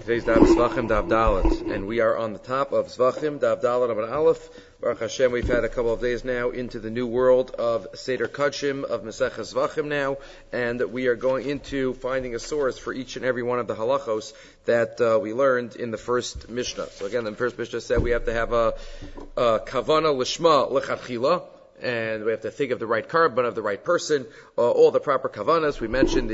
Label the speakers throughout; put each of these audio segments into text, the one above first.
Speaker 1: Today's Daf Zvachim Daf Dalet, and we are on the top of Zvachim Daf Dalet Amud Aleph. Baruch Hashem, we've had a couple of days now into the new world of Seder Kodshim, of Maseches Zvachim now, and we are going into finding a source for each and every one of the halachos that we learned in the first Mishnah. So again, the first Mishnah said we have to have a kavana lishma lechatchila, and we have to think of the right carbon, of the right person, all the proper kavanas. We mentioned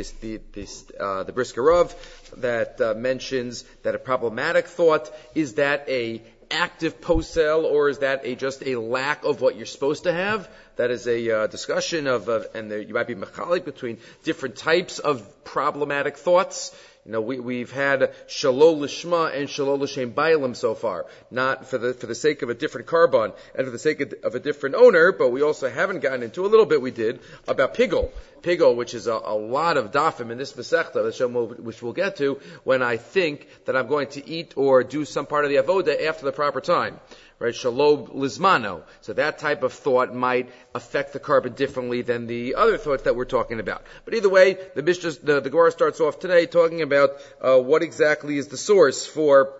Speaker 1: the Brisker Rav that mentions that a problematic thought, is that a active posel, or is that just a lack of what you're supposed to have? That is a discussion of, you might be mechalik between different types of problematic thoughts. You know, we've had shalol lishma and shalol l'shem bailim so far, not for the sake of a different carbon and for the sake of a different owner, but we also haven't gotten into, a little bit we did, about pigol, which is a lot of dafim in this Masechta, which we'll get to, when I think that I'm going to eat or do some part of the avoda after the proper time. Right, shalom lizmano. So that type of thought might affect the carbon differently than the other thoughts that we're talking about. But either way, the Gemara starts off today talking about what exactly is the source for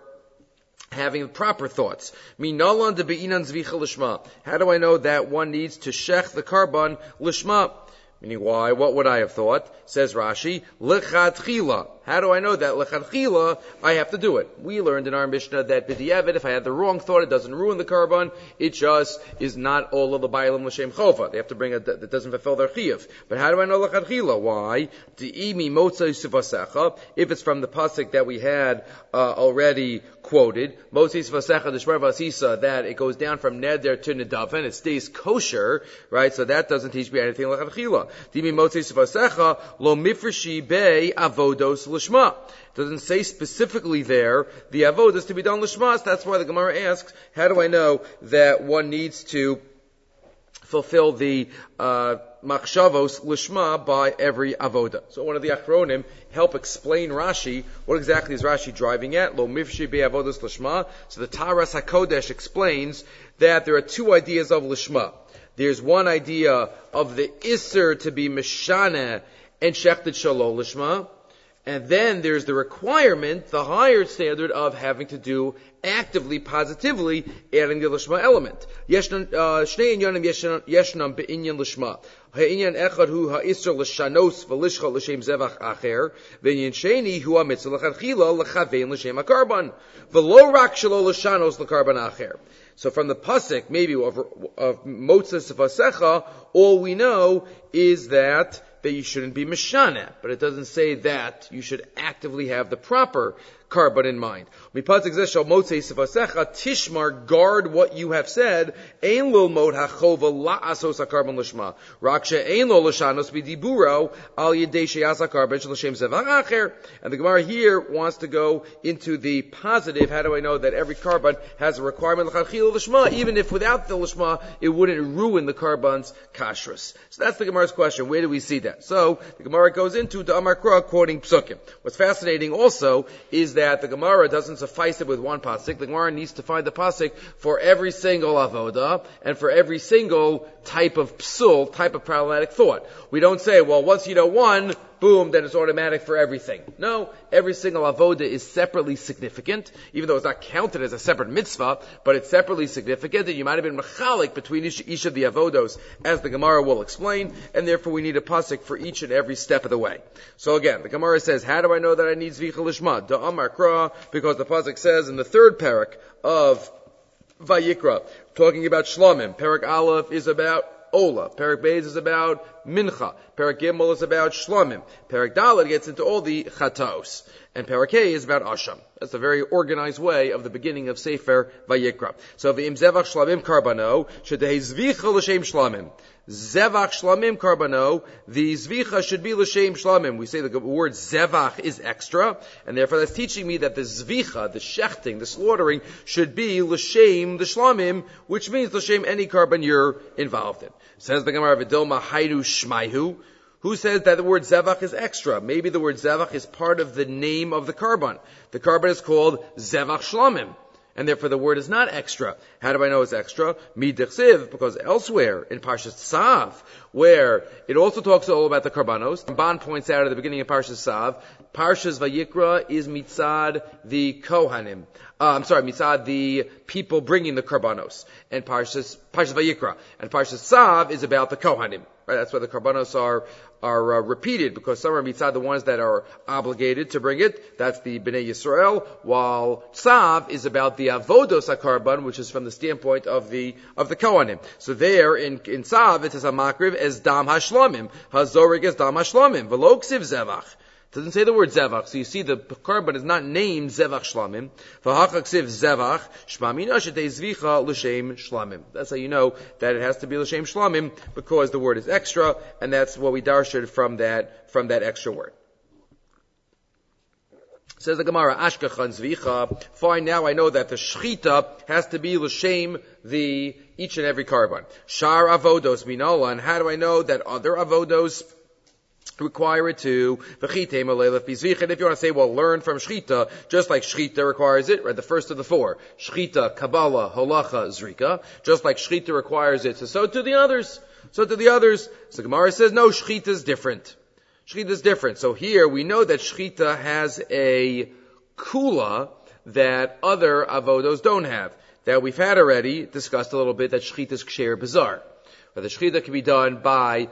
Speaker 1: having proper thoughts. Minalan de beinan zvicha lishma. How do I know that one needs to shech the carbon lishma? Meaning why? What would I have thought? Says Rashi, lechatchila. How do I know that? Lechatchila, I have to do it. We learned in our Mishnah that b'diavad, if I had the wrong thought, it doesn't ruin the carbon. It just is not all of the bailim l'shem chova. They have to bring that doesn't fulfill their chiyuv. But how do I know lechatchila? Why? De'imi motzei sivasecha. If it's from the pasuk that we had already quoted, motzei sivasecha d'shmar vasisa, that it goes down from neder to nedaven, it stays kosher, right? So that doesn't teach me anything lechatchila. De'imi motzei sivasecha lo mifreshi be avodos lishma. It doesn't say specifically there the avodah is to be done lishmas. That's why the Gemara asks, how do I know that one needs to fulfill the machshavos lishma by every avodah? So one of the achronim help explain Rashi. What exactly is Rashi driving at? Lo mifshi be avodos lishma. So the Taras HaKodesh explains that there are two ideas of lishma. There's one idea of the isser to be mishana and shechted shalol lishma. And then there's the requirement, the higher standard of having to do actively, positively, adding the lishma element. Shnei inyanim yeshnam be'inyan lishma. Ha'inyan echad hu ha'isr l'shanos v'lishcha l'shem zevach acher, v'inyan sheni hu ha'mitzvah l'chadchila l'chavein l'shem ha'karban, v'lo rak shelo l'shanos l'karban acher. So from the pasuk, maybe of motzei sivasecha, all we know is that you shouldn't be mishana, but it doesn't say that you should actively have the proper carbon in mind. Tishmar, guard what you have said. Ein lil mod hachova la'asos ha'karbon lishma. Raksha ein lo l'shanos b'diburo al yedei sheyas ha'karbon l'shem zevach acher. And the Gemara here wants to go into the positive. How do I know that every carbon has a requirement l'chadchila l'shma, even if without the l'shma it wouldn't ruin the carbon's kashrus? So that's the Gemara's question. Where do we see that? So the Gemara goes into the Amar Kra quoting Psukim. What's fascinating also is that the Gemara doesn't suffice it with one pasuk. The Gemara needs to find the pasuk for every single avoda and for every single type of psul, type of problematic thought. We don't say, well, once you know one, boom, then it's automatic for everything. No, every single avoda is separately significant, even though it's not counted as a separate mitzvah, but it's separately significant, and you might have been mechalik between each of the avodos, as the Gemara will explain, and therefore we need a pasuk for each and every step of the way. So again, the Gemara says, how do I know that I need zvicha lishma? Da amar kra, because the pasuk says in the third parak of Vayikra, talking about shlamim. Parak Aleph is about Ola. Parak Beis is about Mincha. Parak Gimel is about Shlamim. Parak Dalet gets into all the Chataos. And Parak Hey is about Asham. That's a very organized way of the beginning of Sefer Vayikra. So V'im Zevach Shlamim Karbano, Shedei Zvicha L'Shem Shlamim. Zevach Shlamim Karbano, the Zvicha should be L'Shem Shlamim. We say the word Zevach is extra, and therefore that's teaching me that the Zvicha, the shechting, the slaughtering, should be L'Shem the Shlamim, which means L'Shem any carbon you're involved in. Says the Gemara V'dilma Hayru Shmaihu. Who says that the word zevach is extra? Maybe the word zevach is part of the name of the carbon. The carbon is called zevach shlamim. and therefore the word is not extra. How do I know it's extra? Midechsiv, because elsewhere in Parshas Tzav, where it also talks all about the karbanos, Ramban points out at the beginning of Parshas Tzav, Parshas Vayikra is mitzad the Kohanim. Mitzad the people bringing the karbanos, and Parshas Vayikra, and Parshas Tzav is about the Kohanim. Right? That's why the karbanos are repeated, because some are mitzad the ones that are obligated to bring it. That's the Bnei Yisrael, while Tzav is about the avodos hakarban, which is from the standpoint of the Kohanim. So there in Tzav it says hamakriv as dam hashlamim, hazorig as dam hashlamim, v'lo ksiv zevach. It doesn't say the word zevach, so you see the karban is not named zevach shlamim. V'hachak siv zevach shmamina shetei zvicha l'shem shlamim. That's how you know that it has to be l'shem shlamim, because the word is extra, and that's what we darshed from that extra word. Says the Gemara, Ashkechan Zvicha. Fine, now I know that the shchita has to be l'shem each and every karban. Shar avodos minola, and how do I know that other avodos require it to v'chitem aleilef bizvich? And if you want to say, well, learn from shchita, just like shchita requires it, right? The first of the four, shchita, kabbalah, holacha, zrika, just like shchita requires it, so do the others. So the Gemara says, no, shchita is different. Shchita is different. So here we know that shchita has a kula that other avodos don't have. That we've had already discussed a little bit, that shchita is ksher bizarre. But the shechita can be done by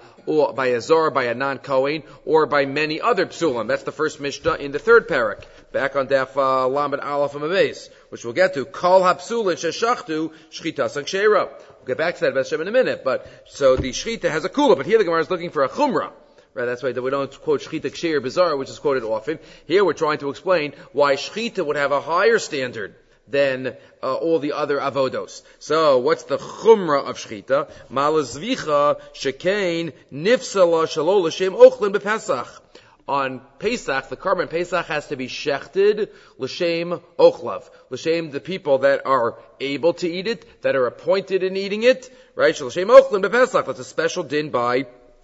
Speaker 1: a zor, by a non-kohen, or by many other psulim. That's the first mishnah in the third parak, back on daf lamed aleph amabes, which we'll get to. Kol hapsulin sheshachtu shechita sakshera. We'll get back to that Beshem in a minute. But so the shechita has a kula, but here the Gemara is looking for a chumrah. Right, that's why we don't quote shechita ksher bizarre, which is quoted often. Here we're trying to explain why shechita would have a higher standard than all the other avodos. So, what's the chumrah of shchita? Malazvicha shekain nifsala shalo l'shem ochlin b'Pesach. On Pesach, the karban Pesach has to be shechted l'shem ochlav, l'shem the people that are able to eat it, that are appointed in eating it, right? L'shem ochlin b'Pesach. That's a special din by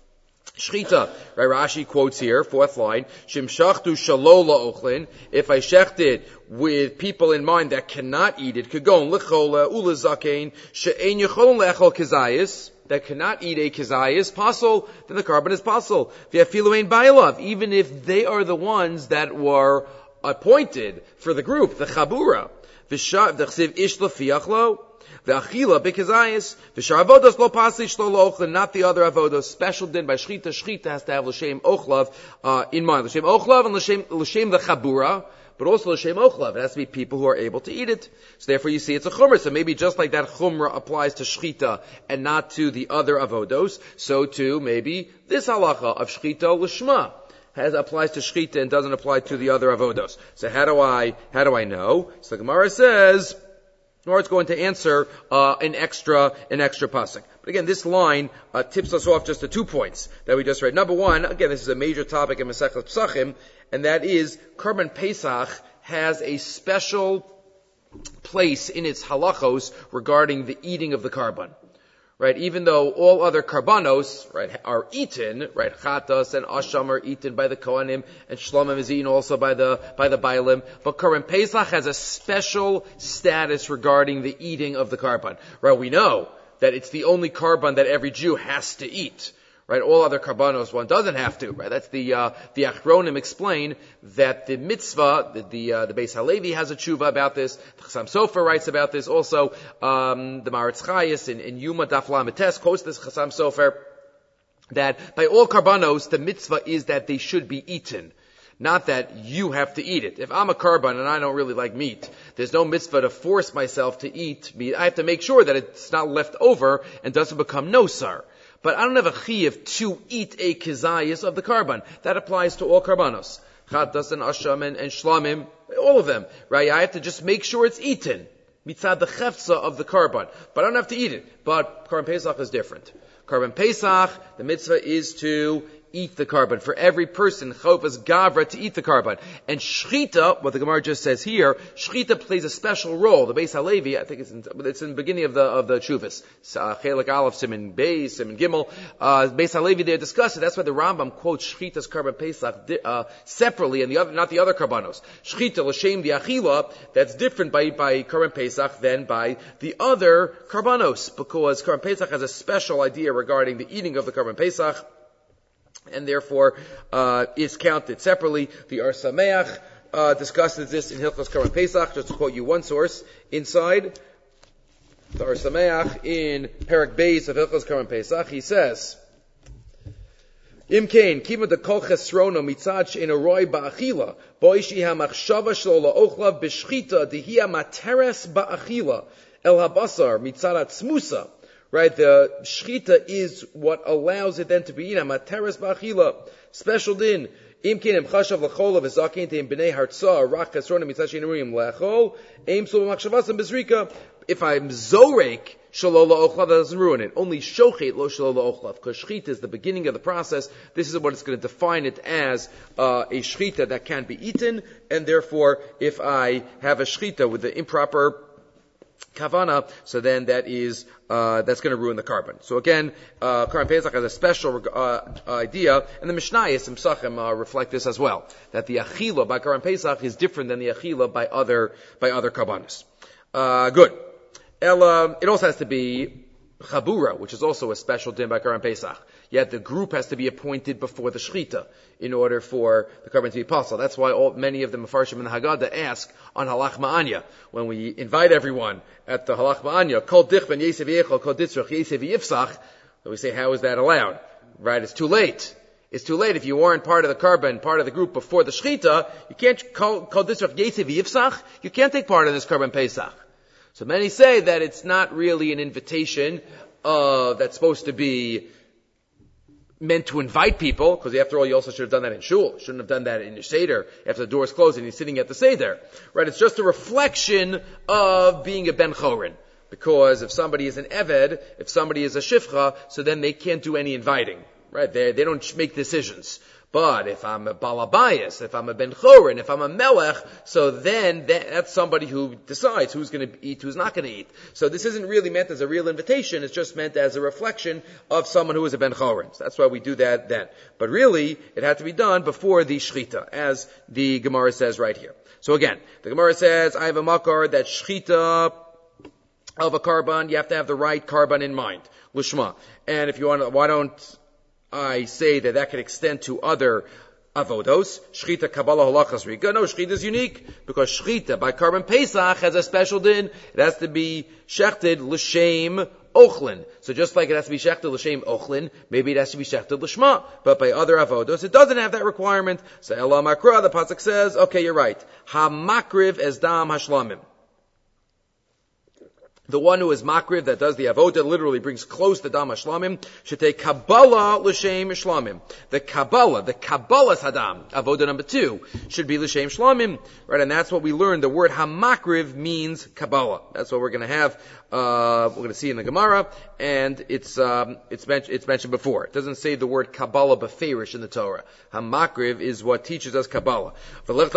Speaker 1: shchita. Right, Rashi quotes here, fourth line, Shim shachtu shalola ochlin, if I shecht it with people in mind that cannot eat it, kagon lechola ulazakein, she'en yecholon le'echol kezayis, that cannot eat a kezayis, pasol, then the karban is pasol. V'afilu ein bailav, even if they are the ones that were appointed for the group, the chabura. V'chsiv ish lefiach lo, V'achila b'kezayis, v'shar lo pasi shlo ochlav, not the other avodos. Special din by shchita. Shchita has to have l'shem ochlav in mind. L'shem ochlav and l'shem the chabura, but also l'shem ochlav. It has to be people who are able to eat it. So therefore you see it's a chumrah. So maybe just like that chumrah applies to shchita and not to the other avodos, so too maybe this halacha of shchita l'shma applies to shchita and doesn't apply to the other avodos. So how do I know? So the Gemara says, nor it's going to answer an extra pasuk. But again, this line tips us off just to 2 points that we just read. Number one, again, this is a major topic in Masechtas Pesachim, and that is Karban Pesach has a special place in its halachos regarding the eating of the karban. Right, even though all other karbanos, right, are eaten, right, chatas and asham are eaten by the kohanim, and shlomim is eaten also by the bailim, but Karban Pesach has a special status regarding the eating of the karban. Right, we know that it's the only karban that every Jew has to eat. Right, all other karbanos one doesn't have to. Right, that's the Achronim explain that the mitzvah, the Beis Halevi has a tshuva about this. The Chassam Sofer writes about this also. The Maritz Chayes in Yuma Daf Lametes quotes this Chassam Sofer that by all karbanos the mitzvah is that they should be eaten. Not that you have to eat it. If I'm a karban and I don't really like meat, there's no mitzvah to force myself to eat meat. I have to make sure that it's not left over and doesn't become nosar. But I don't have a chiyuv to eat a kezayis of the karban. That applies to all karbanos. Chatas and asham and shlamim, all of them. Right? I have to just make sure it's eaten. Mitzad the chefza of the karban. But I don't have to eat it. But Karban Pesach is different. Karban Pesach, the mitzvah is to eat the carbon. For every person, chovas gavra, to eat the carbon. And shchita, what the Gemara just says here, shchita plays a special role. The Beis Halevi, I think it's in the beginning of the Chuvas. Chelik Aleph, Siman Beis, Siman Gimel. Beis Halevi there discussed it. That's why the Rambam quotes shchita's carbon Pesach separately, and not the other karbanos. Shchita l'shem the achila, that's different by carbon Pesach than by the other karbanos, because carbon Pesach has a special idea regarding the eating of the carbon Pesach, and therefore is counted separately. The Or Sameach discusses this in Hilchos Karban Pesach. Just to quote you one source inside the Or Sameach in Perek Beis of Hilchos Karban Pesach, he says, Imkein kima de kol chesrono mitzad she'eno roi ba'achila boishi hamachshava shlo la'ochlav b'shchita dihia materes ba'achila el habasar mitzad atzmusa. Right, the shchita is what allows it then to be eaten. Materes ba'achila, special din. Imkein em chashav l'chol v'zakin teim b'nei hartza rach chesrono mitzad she'eno roim la'achol eim sul b'machshavasam b'zrika. If I'm zorek, shalol la'ochlav, that doesn't ruin it. Only shochet lo shalol la'ochlav, because shchita is the beginning of the process. This is what it's going to define it as, a shchita that can't be eaten, and therefore, if I have a shchita with the improper kavana, so then that is, that's going to ruin the carbon. So again, Karban Pesach has a special idea, and the Mishnayos and Psachim reflect this as well, that the achila by Karban Pesach is different than the achila by other karbanos. Good. It also has to be chabura, which is also a special din by Karban Pesach. Yet the group has to be appointed before the shchita in order for the carbon to be possible. That's why many of the Mefarshim and the Haggadah ask on Halach Ma'anya, when we invite everyone at the Halach Ma'anya, Kol Dichben Yesev Yechol, Kol Ditzrach Yesev Yifsach, we say, how is that allowed? Right? It's too late. It's too late. If you weren't part of the carbon, part of the group before the shchita, you can't Kol Ditzrach Yesev Yifsach, you can't take part in this carbon Pesach. So many say that it's not really an invitation that's supposed to be meant to invite people, because after all, you also should have done that in shul. Shouldn't have done that in your seder after the doors closed and you're sitting at the seder. Right? It's just a reflection of being a ben chorin. Because if somebody is an eved, if somebody is a shifcha, so then they can't do any inviting. Right? They don't make decisions. But if I'm a balabayas, if I'm a ben chorin, if I'm a melech, so then that's somebody who decides who's going to eat, who's not going to eat. So this isn't really meant as a real invitation, it's just meant as a reflection of someone who is a ben chorin. So that's why we do that then. But really, it had to be done before the shchita, as the Gemara says right here. So again, the Gemara says, I have a makar that shchita of a carbon, you have to have the right carbon in mind. Lishma. And if you want to, why don't I say that could extend to other avodos? Shchita, Kabbalah, Halachas, Rika. No, Shchita is unique, because Shchita, by Karban Pesach, has a special din. It has to be shechted l'shem ochlin. So just like it has to be shechted l'shem ochlin, maybe it has to be shechted l'shma. But by other avodos, it doesn't have that requirement. So Ela Makra, the pasuk says, okay, you're right. Ha-makriv es dam hashlamim. The one who is makriv, that does the avodah, literally brings close the dam hashlamim, should take kabbalah l'shem shlamim. The kabbalah's hadam, avodah number 2, should be l'shem shlamim, right? And that's what we learned. The word hamakriv means kabbalah. That's what we're going to have. We're going to see in the Gemara, and it's mentioned before. It doesn't say the word kabbalah beferish in the Torah. Hamakriv is what teaches us kabbalah. So why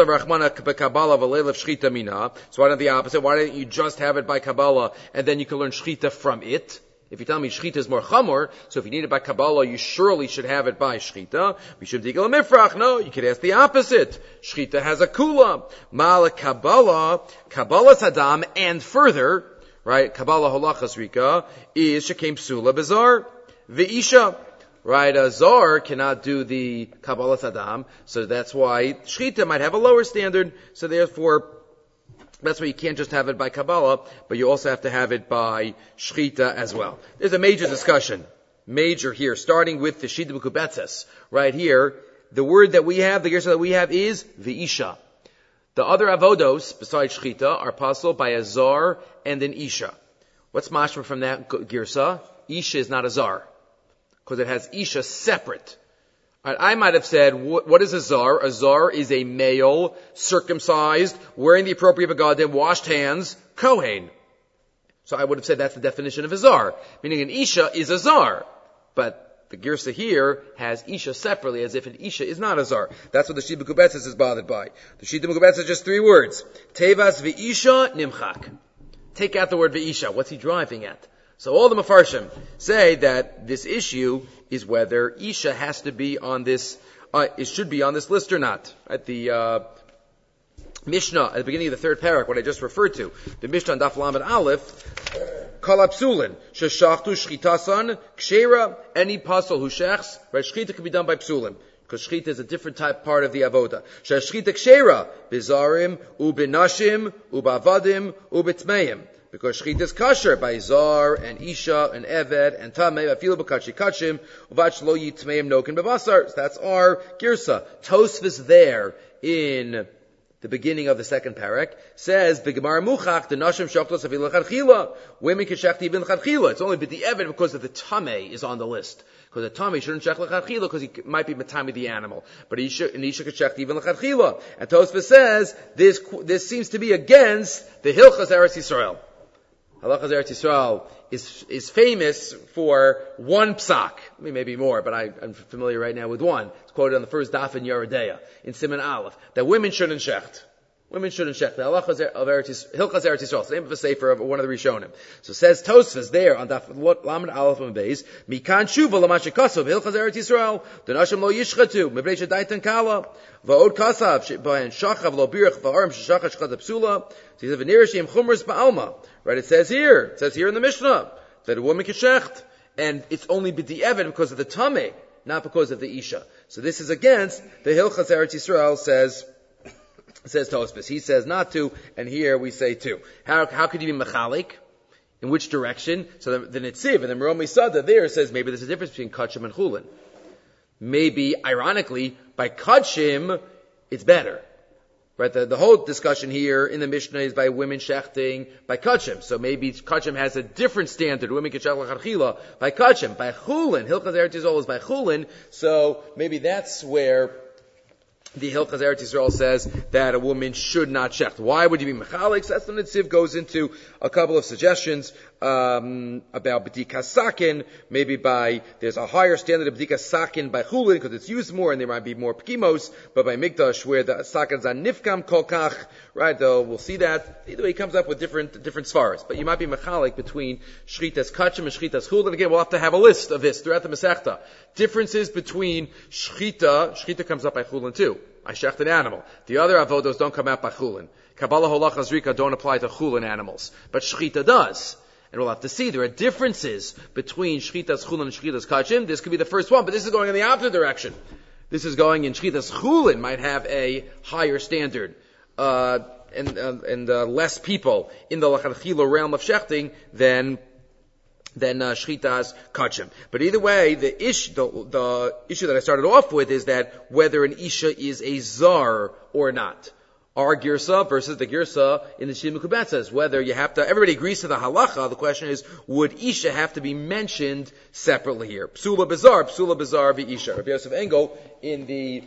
Speaker 1: not the opposite? Why don't you just have it by kabbalah, and then you can learn shchita from it? If you tell me shchita is more chamor, so if you need it by kabbalah, you surely should have it by shchita. No, you could ask the opposite. Shchita has a kula. Mala kabbalah, kabbalah's hadam, and further, right, kabbalah halachas rika, is shekem psula bezar, ve'isha. Right, a zar cannot do the kabbalah hadam, so that's why shchita might have a lower standard, so therefore, that's why you can't just have it by Kabbalah, but you also have to have it by Shchita as well. There's a major discussion. Major here, starting with the Shita B'Kubetzes. Right here, the word that we have, the Gersa that we have is V'isha. The other avodos, besides Shchita, are possible by a Zar and an Isha. What's mashma from that Gersa? Isha is not a Zar, because it has Isha separate. I might have said, what is a zar? A zar is a male, circumcised, wearing the appropriate begadim, washed hands, kohen. So I would have said that's the definition of a zar. Meaning an isha is a zar. But the Girsa here has Isha separately, as if an Isha is not a Zar. That's what the Shita Mekubetzes is bothered by. The Shita Mekubetzes is just 3 words. Tevas v'Isha nimchak. Take out the word v'Isha. What's he driving at? So all the Mefarshim say that this issue is whether Isha has to be on this, it should be on this list or not. At the Mishnah, at the beginning of the 3rd parak, what I just referred to, the Mishnah on Daf Lamed Aleph, Kalapsulin, Sheshachtu Shchitasan, Kshera, any puzzle who shechs, right? Shchita can be done by psulim, because shchita is a different part of the avoda. Sheshchita Kshera, Bizarim, Ubinashim, Ubavadim, Ubitmeim. Because shchita is kosher by Zar, and Isha, and Eved, and Tameh, Afilu B'Kachi Kachim, Uvach Lo Yitmeim Nokin B'Basar. That's our Girsa. Tosfos there in the beginning of the 2nd parak says the Gemara Muchach the Nashim Shachtos Afilu L'Chadchila. Women can shech even L'Chadchila. It's only the Eved because of the Tameh is on the list. Because the Tameh shouldn't shech L'Chadchila because he might be Matami the animal. But Isha can shech even L'Chadchila. And Tosfos says this seems to be against the Hilchas Eretz Yisrael. Halachas Eretz Yisrael is famous for one psak. I mean, maybe more, but I'm familiar right now with one. It's quoted on the first daf in Yeridea, in Siman Aleph, that women shouldn't shecht. Women shouldn't shecht. The halachas of Hilchas Eretz Yisrael, it's the name of a sefer of one of the Rishonim. So says Tosfos there on daf Lamed Aleph and Beis, Mikan Shuva L'Mashikasav Hilchas Eretz Yisrael, the Nashim Lo Yishchatu, Mebnei Shadaitan Kala, Va'od Kasav, Shebayan Shachav Lo Birach Va'arim Sheshachach Shchad Psula. So he says, V'nirashim Chumras Ba'alma. Right, it says here in the Mishnah, that a woman can shecht, and it's only b'di'evet because of the tameh, not because of the isha. So this is against the Hilchas Eretz Yisrael says Tosfos. He says not to, and here we say to. How could you be mechalik? In which direction? So the Netziv and the Meromi Sada there says maybe there's a difference between Kachim and Chulin. Maybe, ironically, by Kachim, it's better. Right, the whole discussion here in the Mishnah is by women shechting by Kachim. So maybe Kachim has a different standard. Women can shech l'chadchila by Kachim. By Chulin, Hilchas Eretz Yisrael is by Chulin. So maybe that's where the Hilchas Eretz Yisrael says that a woman should not shecht. Why would you be mechalik? So that's the Netziv goes into a couple of suggestions about b'dikas sakin. Maybe there's a higher standard of b'dikas sakin by chulin because it's used more and there might be more pekimos. But by mikdash where the sakin's on nifkam kolkach, right? Though we'll see that. Either way, he comes up with different svaras. But you might be mechalik between shchitas kachim and shchitas chulin. Again, we'll have to have a list of this throughout the Masechta. Differences between shchita comes up by chulin too. I shecht an animal. The other avodos don't come out by chulin. Kabbalah holachas rika don't apply to chulin animals, but shchita does. And we'll have to see there are differences between shchitas chulin and shchitas kachim. This could be the first one, but this is going in the opposite direction. This is going in shchitas chulin might have a higher standard and less people in the lachadchila realm of shechting than shchitas kachim. But either way, the issue that I started off with is that whether an isha is a zar or not. Our girsa versus the girsa in the Shita Mekubetzes, whether you have to, everybody agrees to the halacha, the question is, would isha have to be mentioned separately here? Psula bizar v'isha. Rabbi Yosef Engel in the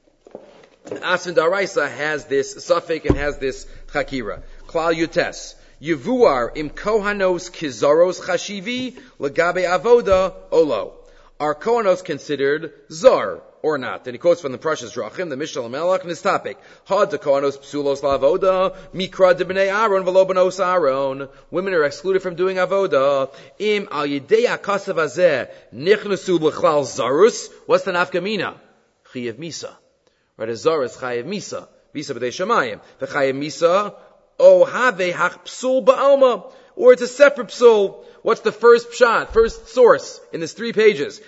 Speaker 1: Asfin Daraisa has this suffix and has this chakira. Klal Yutes. Yevuar im kohanos kizaros chashivi legabe avoda olo. Are kohanos considered zar or not? And he quotes from the Prashas Drachim, the Mishnah Melech, and his topic. Had the kohanos psulos la'avoda mikra de b'nei Aaron v'lo b'nos Aaron. Women are excluded from doing avoda. Im al yidei hakasav hazeh nichnasu b'chlal zarus. What's the nafkamina? Chayev misa. Right, a zarus chayev misa. Misa b'dei shamayim. The chayev misa. Oh, have hach psul ba'alma, or it's a separate psul. What's the first pshat, first source in this 3 pages?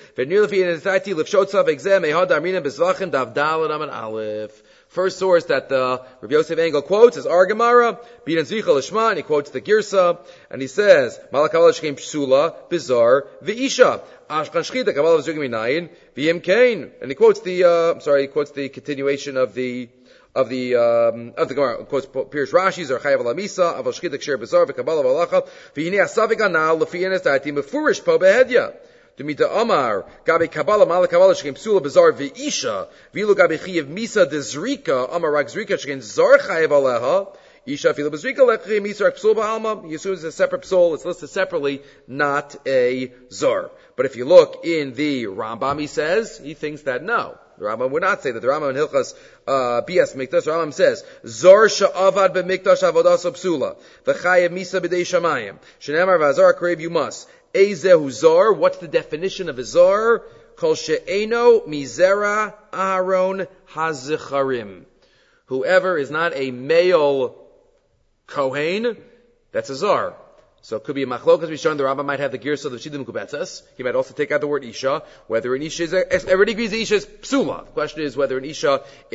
Speaker 1: First source that the Rabbi Yosef Engel quotes is Ar Gemara, B'dan Zvicha Lishma, and he quotes the Girsa, and he says, Malakal Shkem Psula, Bizar, V'isha, Ashkan Shchita, Kabbalah V'zugim Minayin, V'yim Kain, and he quotes the continuation of the Gemara. Of course, Pirush Rashi's are Chayav Alamisa, Aval Shchita Ksher Bizar, V'Kabbalah V'Alacha, V'yinei Asavik Anal, L'fi'enes Da'atim, Mefurish Po Behedya. Dumita Amar, Gabi Kabbalah, Malak Kabbalah, Shkem Psula, Bizar, V'isha, V'ilu Gabi Chayav Misa, Dezrika, Amar Rak Zrika, Shkem Zar Chayav Aleha, Isha fila b'zrika lechiyah misa psul b'alma. He assumes it's a separate psul. It's listed separately, not a zar. But if you look in the Rambam, he thinks that no. The Rambam would not say that. The Rambam in Hilchas Bias Mikdash, the Rambam says, Zor sha'avad b'mikdash avodaso psula, v'chayev misa b'dei shamayim, shenemar v'azar karev you must. Ezehu zor, what's the definition of a zor? Kol she'eno mizera Aharon hazicharim. Whoever is not a male Kohen, that's a zor. So it could be a machlokas rishon. The Rambam might have the girsa of the Shidim Kubetzes. He might also take out the word isha. Whether an isha is, everybody agrees the isha is psula. The question is whether an isha, by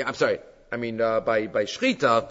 Speaker 1: shchita,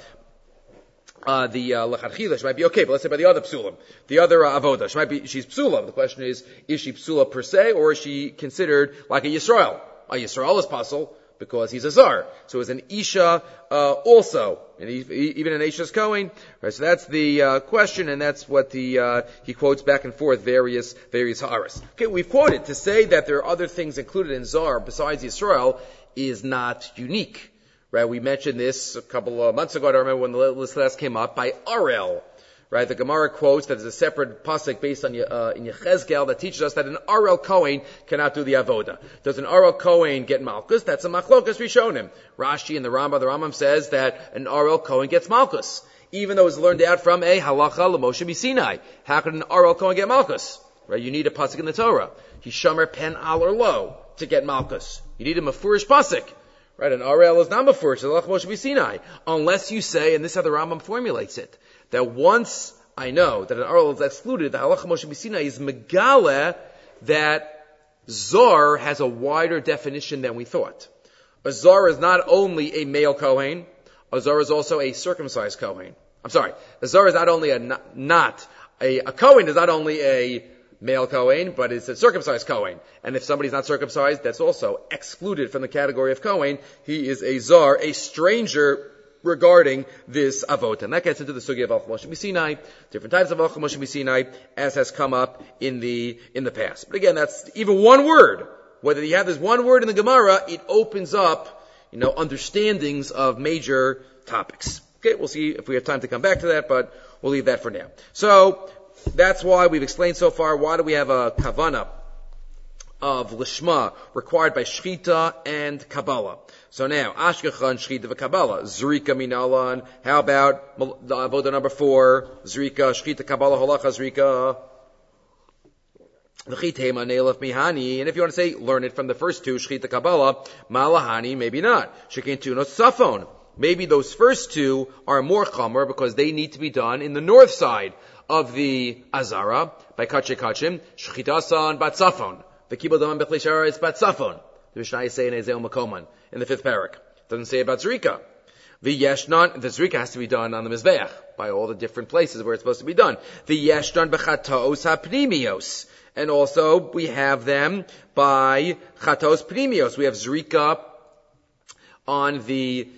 Speaker 1: the lechatchila, she might be okay, but let's say by the other psulim, the other avoda, she's psula. The question is she psula per se, or is she considered like a Yisrael? A Yisrael is pasul because he's a zar. So is an isha also, and even an isha's Kohen. Right, so that's the question, and that's what he quotes back and forth various ha'aras. Okay, we've quoted to say that there are other things included in zar besides Yisrael is not unique. Right, we mentioned this a couple of months ago. I don't remember when the list last came up by Arel. Right, the Gemara quotes that there's a separate pasuk based on in Yechezkel that teaches us that an Arel Kohen cannot do the avoda. Does an Arel Kohen get malchus? That's a machlokas rishonim. Rashi and the Rambam says that an Arel Kohen gets malchus, even though it's learned out from a halacha l'Moshe Sinai. How could an Arel Kohen get malchus? Right, you need a pasuk in the Torah. He shomer pen al or lo to get malchus. You need a mafurish pasuk. Right, an Arel is not mafurish, halacha Moshe Sinai, unless you say, and this is how the Rambam formulates it, that once I know that an Arel is excluded, the halacha Moshe Sinai is megale that zar has a wider definition than we thought. A zar is not only a male Kohen, a zar is also a circumcised Kohen. A zar is not only a Kohen is not only a male Kohen, but it's a circumcised Kohen. And if somebody's not circumcised, that's also excluded from the category of Kohen. He is a zar, a stranger regarding this avot. And that gets into the sugya of Halacha Moshe Sinai, different types of Halacha Moshe Sinai, as has come up in the past. But again, that's even one word. Whether you have this one word in the Gemara, it opens up, understandings of major topics. Okay, we'll see if we have time to come back to that, but we'll leave that for now. So, that's why we've explained so far, why do we have a kavana of lishma required by shchita and kabbalah. So now, ashkechan shchita v'kabbalah, zrika minalan. How about the avoda number 4, zrika, shchita, kabbalah, halacha, zrika. V'chitema neilaf mihani. And if you want to say, learn it from the first two, shchita, kabbalah, malahani, maybe not. Shekintu no safon. Maybe those first two are more chamer because they need to be done in the north side of the Azara by Kachim, Shchitasan Batsafon. The Kibbutz Daman Bechlei Shara is Batsafon. The Mishnah is saying Ezeil Makoman in the 5th parak. Doesn't say about Zrika. The Zrika has to be done on the Mizbeach by all the different places where it's supposed to be done. The Yeshnan Bechatos HaPnimios. And also we have them by Chatos Pnimios. We have Zrika on the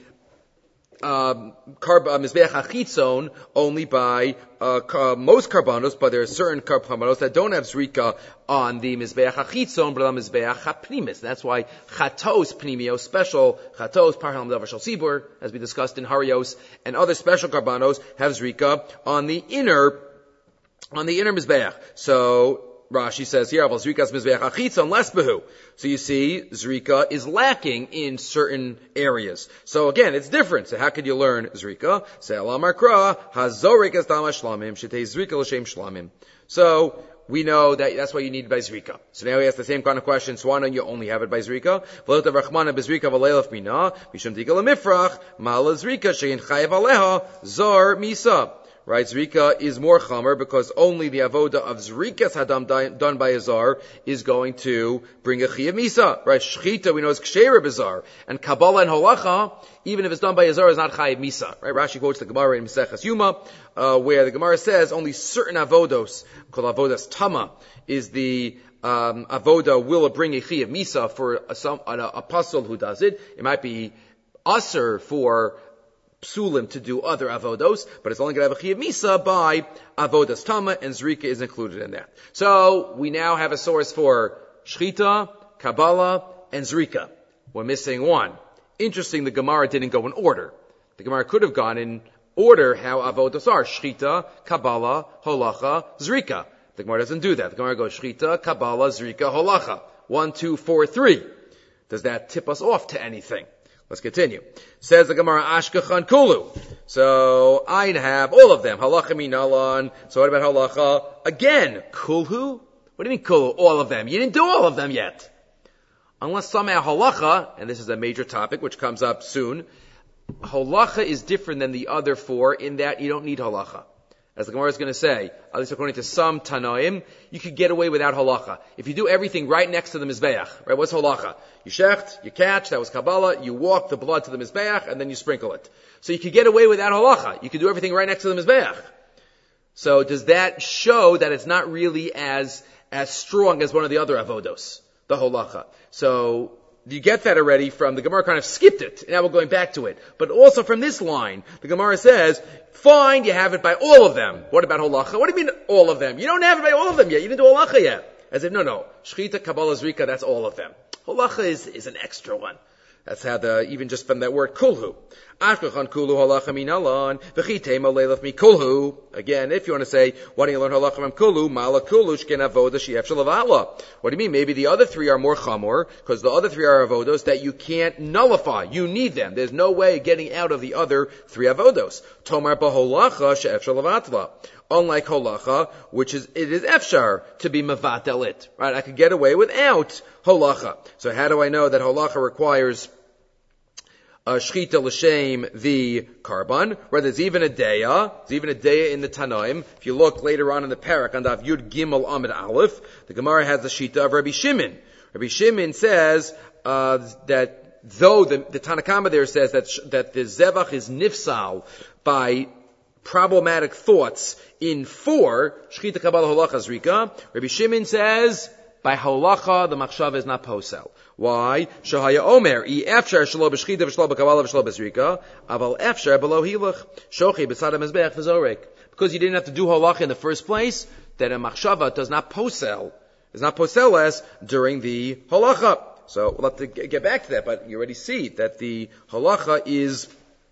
Speaker 1: Mizbeach HaChitzon only by most karbanos, but there are certain karbanos that don't have zrika on the Mizbeach HaChitzon, but on Mizbeach HaPnimis. That's why Chatos Pnimios, special Chatos, Parham Davar Shal Sibur, as we discussed in Harios, and other special karbanos have zrika on the inner Mizbeach. So, Rashi says here, "Aval zrika's mizbeach achitzon less behu." So you see, zrika is lacking in certain areas. So again, it's different. So how could you learn zrika? Say Alam Arkra hazorik as dama shlamim shetei zrika l'shem shlamim. So we know that's why you need it by zrika. So now we ask the same kind of question. So why don't you only have it by zrika? V'lotav rachmana bezrika v'leilaf mina mishum tika lemifrach ma'ala zrika shein chayev aleha zor misa. Right, Zrika is more chamer because only the avoda of Zrikas Hadam done by a zar is going to bring a chiyuv misa. Right, Shchita we know is ksheira b'zar, and Kabbalah and Holacha, even if it's done by a zar, is not chiyuv misa. Right, Rashi quotes the Gemara in Maseches Yuma, where the Gemara says only certain avodos, called avodas tama, is the avoda will bring a chiyuv misa for a pasul who does it. It might be aser for psulim to do other avodos, but it's only going to have a chiyuv misa by avodas tama, and zrika is included in that. So we now have a source for shchita, kabbalah, and zrika. We're missing one. Interesting, the Gemara didn't go in order. The Gemara could have gone in order how avodos are. Shchita, Kabbalah, Holacha, Zrika. The Gemara doesn't do that. The Gemara goes Shchita, Kabbalah, Zrika, Holacha. 1, 2, 4, 3. Does that tip us off to anything? Let's continue. Says the Gemara, Ashkechan Kulu. So I have all of them. Halacha minalan. So what about halacha? Again, kulhu? What do you mean kulhu? All of them. You didn't do all of them yet. Unless somehow halacha, and this is a major topic which comes up soon, halacha is different than the other four in that you don't need halacha. As the Gemara is going to say, at least according to some Tanaim, you could get away without halacha. If you do everything right next to the Mizbeach, right? What's halacha? You shecht, you catch, that was Kabbalah, you walk the blood to the Mizbeach, and then you sprinkle it. So you could get away without halacha. You could do everything right next to the Mizbeach. So does that show that it's not really as strong as one of the other avodos, the halacha? So, you get that already from the Gemara kind of skipped it, and now we're going back to it. But also from this line, the Gemara says, fine, you have it by all of them. What about halacha? What do you mean all of them? You don't have it by all of them yet. You didn't do halacha yet. As if, no. Shchita, Kabbalah, Zrika, that's all of them. Halacha is an extra one. That's how even just from that word, kulhu. Ashkechan kulu halacha minalan, v'chitema leilach mi kulhu. Again, if you want to say, why don't you learn halacha from kulu? Mala kulu shken avoda shi'ef shel avala. What do you mean? Maybe the other three are more chamor, because the other three are avodos that you can't nullify. You need them. There's no way getting out of the other three avodos. Tomar b'holacha she'ef shel avatla. Unlike holacha, it is efshar to be mevatel it. Right? I could get away without holacha. So how do I know that holacha requires shchita l'shem the karban? Right? There's even a deya in the Tanaim. If you look later on in the parak on Daf Yud Gimel Amid Aleph, the Gemara has the shita of Rabbi Shimon. Rabbi Shimon says that though the Tanakama there says that the zevach is nifsal by problematic thoughts in 4, Shchita, Kabbalah, Holacha, Zrika, Rabbi Shimon says, by Holacha, the machshava is not posel. Why? Shahaya Omer, efshar shelo b'shchita v'shelo b'kabbalah v'shelo b'zrika, aval efshar below hilach, shochi b'tzad ha'mizbeach v'zorek. Because you didn't have to do Holacha in the first place, then a machshava does not posel. It's not poseles during the Holacha. So we'll have to get back to that, but you already see that the Holacha is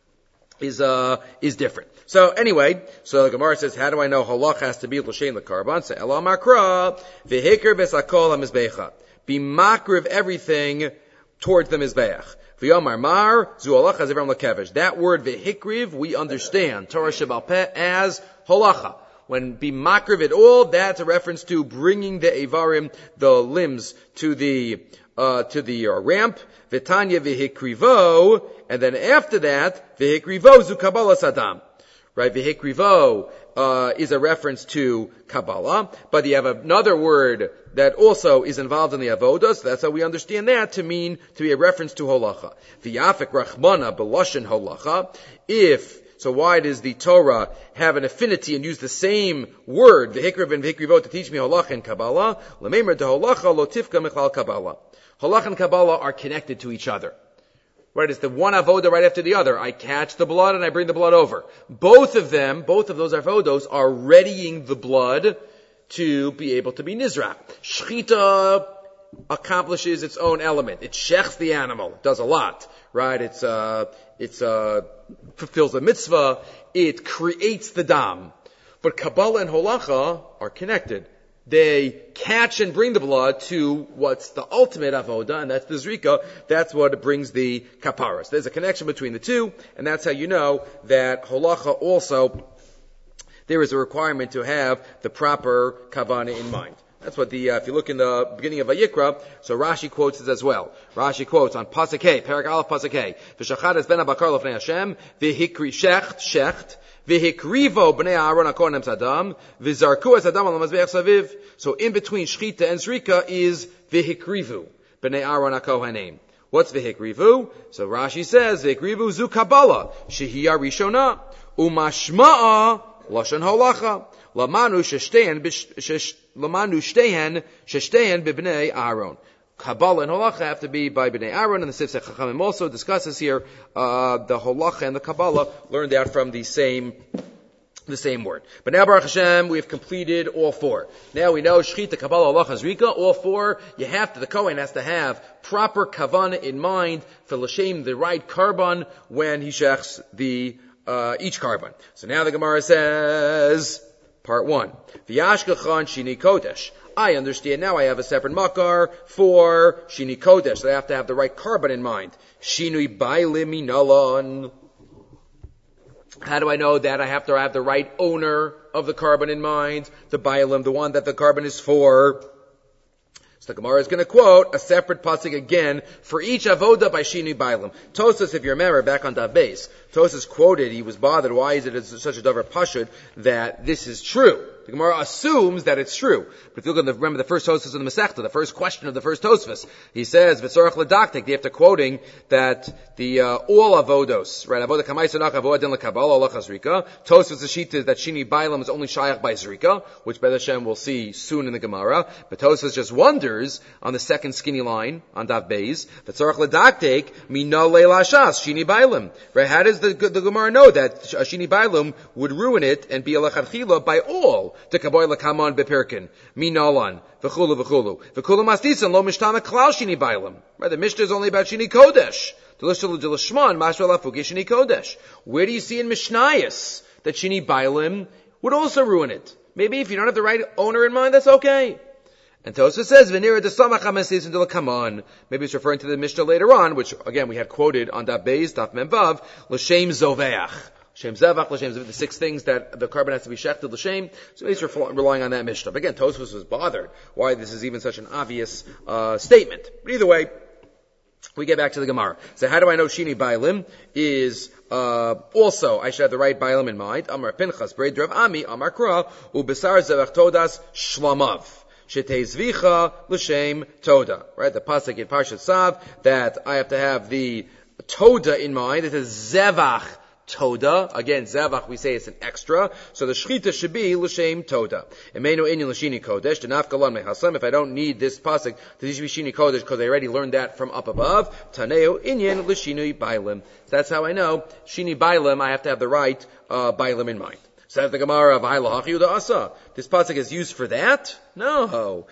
Speaker 1: different. So anyway, the Gemara says, how do I know halacha has to be l'shein l'karban? Say, Ela makra, v'hikr v'sakol ha-mizbecha. Be makriv everything towards the mizbeach. V'yomar mar, zu halacha zivram l'kevesh. That word v'hikriv, we understand, Torah Shebal Peh, as halacha. When be makriv it all, that's a reference to bringing the evarim, the limbs, to the ramp. V'tanya v'hikrivo, and then after that, v'hikrivo zu Kabbalah sadam. Right, v'hikrivo is a reference to Kabbalah, but you have another word that also is involved in the avodas. That's how we understand that to be a reference to holacha. V'yafik rachmana b'loshen holacha. So why does the Torah have an affinity and use the same word, v'hikriv and v'hikrivo, to teach me holacha and Kabbalah? L'meimer de holacha lo tifka michlal Kabbalah. Holacha and Kabbalah are connected to each other. Right, it's the one avoda right after the other. I catch the blood and I bring the blood over. Both of those avodos are readying the blood to be able to be nizra. Shchita accomplishes its own element. It shechs the animal. It does a lot. Right? It fulfills a mitzvah. It creates the dam. But Kabbalah and Holacha are connected. They catch and bring the blood to what's the ultimate avoda, and that's the zrika. That's what brings the kaparas. There's a connection between the two, and that's how you know that holacha also, there is a requirement to have the proper kavana in mind. That's what if you look in the beginning of Vayikra, so Rashi quotes it as well. Rashi quotes on Pasuk Hey, Parak Aleph Pasuk Hey, V'shachad es ben abakar lefnei Hashem, v'hikri shecht, v'hikrivo b'nei Aaron hakohanim sadam, v'zarku es adam al mazbeach saviv. So in between Shchita and Zrika is v'hikrivu b'nei Aaron hakohanim. What's v'hikrivu? So Rashi says, v'hikrivu zu Kabbalah, shehiyah rishona, umashma'a lashon holacha. Lamanu sheshtein b'bnei Aaron. Kabbalah and holacha have to be by b'nei Aaron, and the Sifsei Chachamim also discusses here the holacha and the Kabbalah learned out from the same word. But now, Baruch Hashem, we have completed all 4. Now we know Shchita, Kabbalah, Holacha, Zrika, all 4. The Kohen has to have proper kavanah in mind for l'shem the right karban when he shechs the each carbon. So now the Gemara says, part 1, V'yashkachan shini kodesh. I understand now I have a separate makar for shini kodesh. So I have to have the right carbon in mind. Shinui bailim minalan. How do I know that? I have to have the right owner of the carbon in mind, the bailim, the one that the carbon is for. So the Gemara is going to quote a separate pasuk again for each avoda by Shini Bailam. Tosas, if you remember, back on Daf Beis, Tosas quoted, he was bothered, why is it such a davar pashut that this is true? The Gemara assumes that it's true. But if you look at remember the first Tosfos in the Masechta, the first question of the first Tosfos, he says, V'tzorach l'daktik, after quoting that the, all avodos, right, avoda kamaisanach, avoda din l'kabala, Allah chazrika, Tosfos the sheet is that Shini Bailam is only shayach by zrika, which B'ez Hashem we'll see soon in the Gemara, but Tosfos just wonders on the second skinny line, on Daf Beis, V'tzorach l'daktik, mina le'lashas, Shini Bailam. Right, how does the Gemara know that Shini Bailam would ruin it and be a lechadchila by all? The kaboy lakaman beperkin minalan v'chulu v'chulu v'chulu mastisan lo mishtana klal shini bailam. Right, the Mishnah is only about shini kodesh. Delishman mashra lafuki shini kodesh. Where do you see in Mishnayos that shini bailam would also ruin it? Maybe if you don't have the right owner in mind, that's okay. And Tosfos says v'nira desamach hamastisan delakaman. Maybe it's referring to the Mishnah later on, which again we had quoted on Daf Beis, Daf Memvav, l'shem zoveach. L'shem zevach, l'shem zevach, the 6 things that the carbon has to be shechted l'shem. So he's relying on that Mishnah. But again, Tosfos was bothered why this is even such an obvious statement. But either way, we get back to the Gemara. So how do I know Shini Bailim is also I should have the right Bailim in mind. Amar Pinchas, Breid Rav Ami, Amar Kra, Ubesar Zevach Todas Shlamav. Shetezvicha l'shem Toda. Right, the pasuk in Parshat Sav that I have to have the Toda in mind. It is Zevach Toda. Again, Zevach, we say it's an extra. So the Shechita should be L'Shem Toda. Emenu Inyan L'Shini Kodesh, Denaf Kalan Mehasam. If I don't need this pasuk, to teach me Shini Kodesh, because I already learned that from up above. Taneo Inyan L'Shinui Bailim. That's how I know Shini Bailim, I have to have the right Bailim in mind. Says the Gemara of Asa. This pasuk is used for that? No.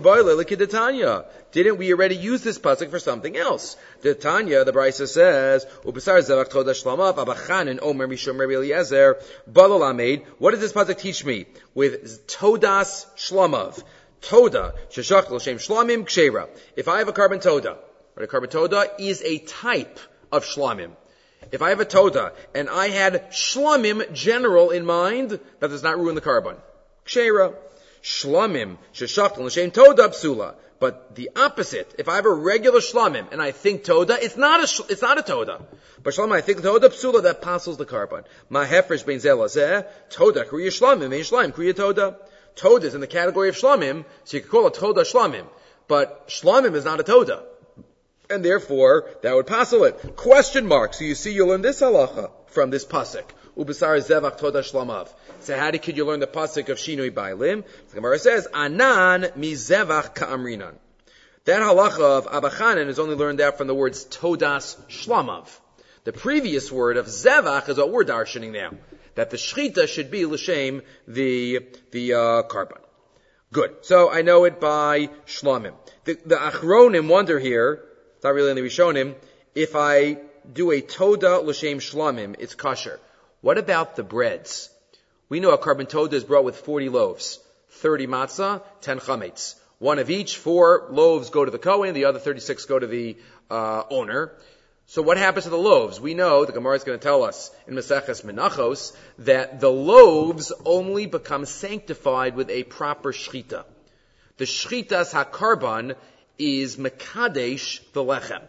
Speaker 1: Didn't we already use this pasuk for something else? The Tanya, the Brisa says, Ubesar Zevach Toda Shlamav, Abachanin Omer Mishum Rabbi Eliezer, Balalamed. What does this pasuk teach me? With Todas Shlamav. Toda, Sheshach L'Shem Shlamim Kshera. If I have a carbon Toda, right, a carbon Toda is a type of Shlamim. If I have a Toda, and I had Shlamim general in mind, that does not ruin the carbon. Kshera. Shlamim, Sheshachtel, L'Shem Toda, Psula. But the opposite, if I have a regular Shlamim, and I think Toda, it's not a Toda. But Shlamim, I think Toda, Psula, that passes the carbon. Ma Hefresh Ben Zelazeh, Toda, Kriya Shlamim, Ein Shlamim, Kriya Toda. Toda is in the category of Shlamim, so you could call it Toda Shlamim. But Shlamim is not a Toda. And therefore, that would passel it. Question mark. So you see, you learn this halacha from this pasuk. Ubesar Zevach Toda Shlamav. So how could you learn the pasuk of Shinui Bailim? The Gemara says, Anan mi Zevach ka'amrinan. That halacha of Abachanan is only learned out from the words Todas Shlamav. The previous word of Zevach is what we're darshaning now. That the Shechita should be L'Shem, the carbon. Good. So I know it by Shlamim. The Achronim wonder here, it's not really in the Rishonim, if I do a Toda L'Shem Shlamim, it's kosher. What about the breads? We know a carbon Toda is brought with 40 loaves. 30 matzah, 10 chametz. One of each, 4 loaves go to the Kohen, the other 36 go to the owner. So what happens to the loaves? We know, the Gemara is going to tell us in Maseches Menachos, that the loaves only become sanctified with a proper shchita. The shchitas hakarban is mekadesh the lechem.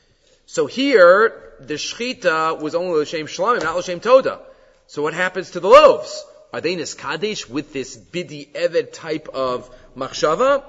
Speaker 1: So here, the shchita was only l'shem shlamim, not l'shem toda. So what happens to the loaves? Are they niskadesh with this bidi eved type of machshava?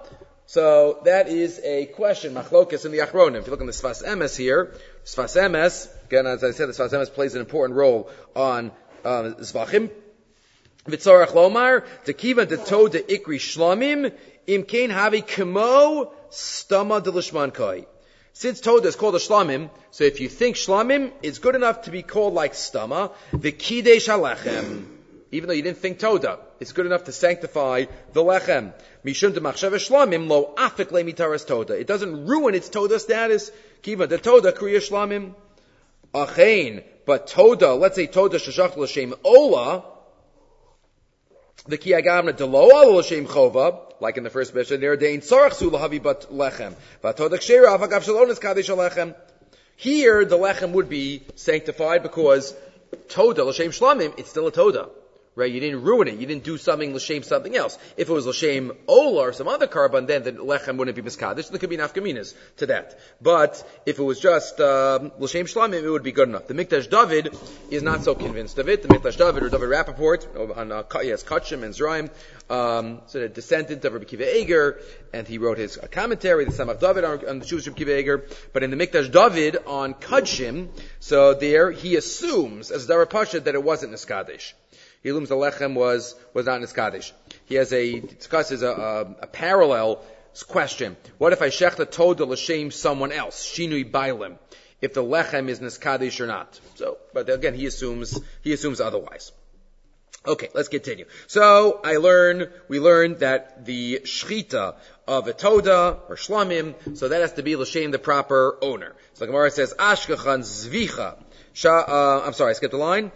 Speaker 1: So that is a question, machlokas in the Achronim. If you look in the Sfas Emes here, Sfas Emes, again, as I said, the Sfas Emes plays an important role on Zvachim. V'tzorach lomar, tekiva de toda ikri shlamim, imkein havi kemo stama de lishman kai. Since Toda is called a Shlamim, so if you think Shlamim, it's good enough to be called like Stama, the Kidesh HaLechem. Even though you didn't think Toda, it's good enough to sanctify the Lechem. Mishum de Machshav Shlamim lo afik le mitaras Toda. It doesn't ruin its Toda status. Kiva de Toda kriya Shlamim. Achein but Toda, let's say Toda Shashach L'Shem Ola, the Ki Agavna Deloa L'Shem Chova, like in the first mission, there, Dein Tzorach Su L'Havi Bat Lechem, V'Toda Kshera Avagav Shalonis Kadesh Lechem. Here, the Lechem would be sanctified because Toda L'Shem Shlamim, it's still a Toda. Right, you didn't ruin it. You didn't do something l'shem something else. If it was l'shem ola or some other carbon, then the lechem wouldn't be miskadosh. There could be nafkaminas to that. But if it was just l'shem shlamim, it would be good enough. The Mikdash David is not so convinced of it. The Mikdash David or David Rappaport on yes Kachim and Zraim, so a descendant of Rabbi Kiva Eger, and he wrote his commentary, the Samach David on the Shuv Rabbi Kiva Eger. But in the Mikdash David on Kachim, so there he assumes as Dara Pasha that it wasn't miskadosh. He assumes the lechem was not niskadesh. He discusses a parallel question. What if I shechta toda l'shem someone else? Shinui bailim. If the lechem is niskadesh or not. So, but again, he assumes otherwise. Okay, let's continue. So, we learned that the shchita of a toda or shlamim, so that has to be l'shem the proper owner. So the Gemara says, ashkachan zvicha. I skipped the line.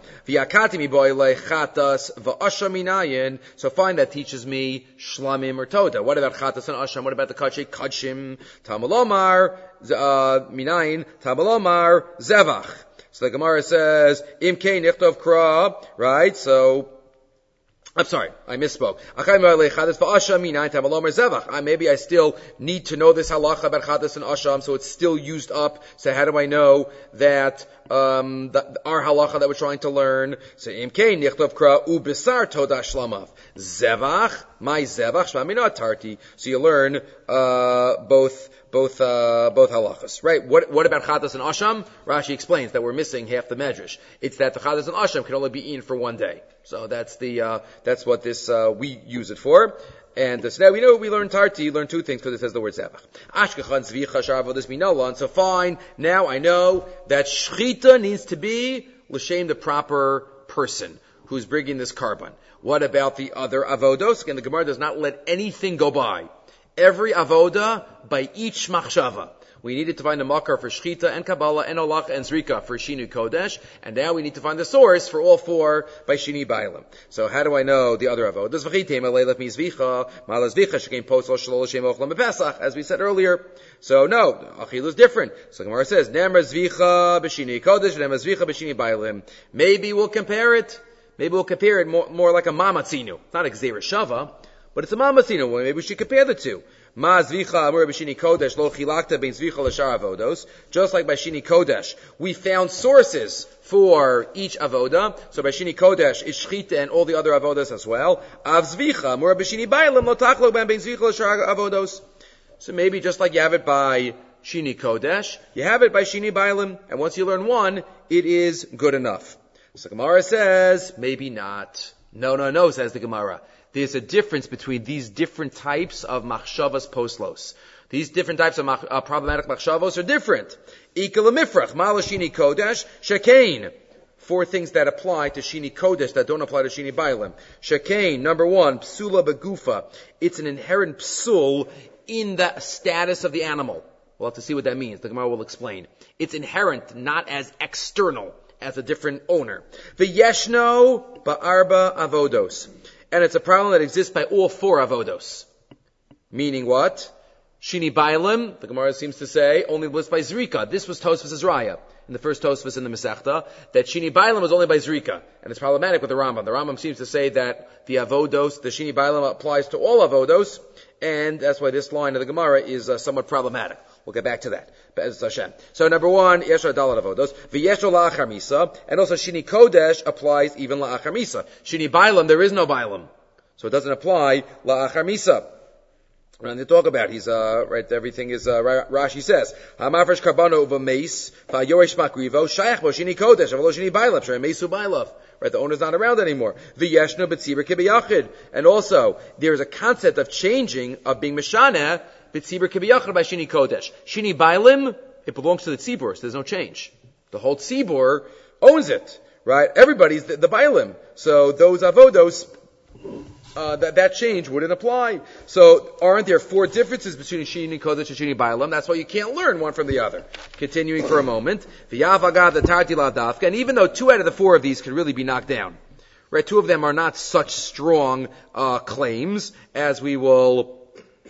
Speaker 1: So fine, that teaches me shlamim or toda. What about chatas and asham? What about the kachim? Tamalomar minayin, tamalomar zevach. So the Gemara says, imkei nichtov kra, right? So, I'm sorry, I misspoke. Maybe I still need to know this halacha about chatas and asham, so it's still used up. So how do I know that our halacha that we're trying to learn? So imkein nichtov kra ubisar toda shlamav zevach my zevach shmamina tarti. So you learn both halachas, right? What about chatas and asham? Rashi explains that we're missing half the medrash. It's that the chatas and asham can only be eaten for one day. So that's what this we use it for. And so now we learn tarti, learn two things because it says the word zevach. Ashkachan zvicha sharvo this minolan. So fine, now I know that shchita needs to be l'shem the proper person who's bringing this carbon. What about the other avodos? Again, the Gemara does not let anything go by. Every avoda by each machshava. We needed to find a makar for shchita and kabbalah and olach and zrika for shinu kodesh, and now we need to find the source for all four by shini bailim. So how do I know the other avodas? As we said earlier. So no, achilu is different. So Gemara says nemar zvicha b'shini kodesh, nemar zvicha b'shini bailim. Maybe we'll compare it more like a mamatzinu. It's not a gzeira shava, but it's a mamatzinu. Maybe we should compare the two. Ma zvicha amur b'shini kodesh lo chilakta ben zvicha l'shar avodos. Just like by shini kodesh, we found sources for each avoda. So by shini kodesh is shchita and all the other avodas as well. Av zvicha amur b'shini bailim lo tachlo ben zvicha l'shar avodos. So maybe just like you have it by shini kodesh, you have it by shini bailim, and once you learn one, it is good enough. So Gemara says, maybe not. No, says the Gemara. There's a difference between these different types of machshavas poslos. These different types of problematic machshavos are different. Ikal mifrach, malashini kodesh, shekain. Four things that apply to shini kodesh that don't apply to shini bailim. Shekain, number one, psula begufa. It's an inherent psul in the status of the animal. We'll have to see what that means. The Gemara will explain. It's inherent, not as external, as a different owner. V'yeshno ba'arba avodos. And it's a problem that exists by all four avodos. Meaning what? Shini bailim, the Gemara seems to say, only lists by zrika. This was Tosfos' Raya, in the first Tosfos in the Masechta, that shini bailim was only by zrika. And it's problematic with the Rambam. The Rambam seems to say that the avodos, the shini bailim applies to all avodos, and that's why this line of the Gemara is somewhat problematic. We'll get back to that. So number one, yeshar dalat avodos, v'yeshar la'achar misa, and also shini kodesh applies even la'achar misa. Shini bailam, there is no bailam, so it doesn't apply la'achar misa. We're going to talk about. He's right. Everything is. Rashi says, "Hamafresh karbano uvameis va'yoresh makrivo shayach bo shini kodesh avlo shini bailav shrei meisu bailav." Right, the owner's not around anymore. V'yeshno b'tzibur kibiyachid, and also there is a concept of changing, of being mishana b'tzibur kibiyachid by shini kodesh. Shini bailim, it belongs to the tzibur, so there's no change. The whole tzibur owns it. Right, everybody's the bailim. So those avodos that change wouldn't apply. So aren't there 4 differences between Shini Kodesh and Shini Bailam? That's why you can't learn one from the other. Continuing for a moment. And even though 2 out of the 4 of these could really be knocked down, right? 2 of them are not such strong claims as we will